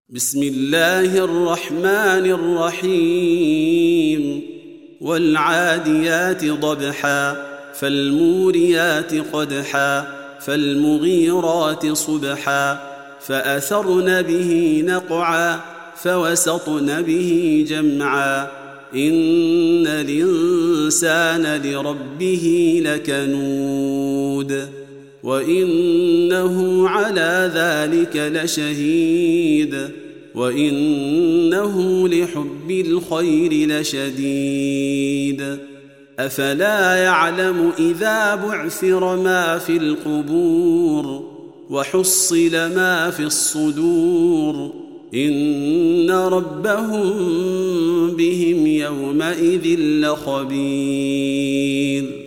بسم الله الرحمن الرحيم والعاديات ضبحا فالموريات قدحا فالمغيرات صبحا فأثرن به نقعا فوسطن به جمعا إن الإنسان لربه لكنود وإنه على ذلك لشهيد وإنه لحب الخير لشديد أفلا يعلم إذا بعثر ما في القبور وحصل ما في الصدور إن ربهم بهم يومئذ لخبير.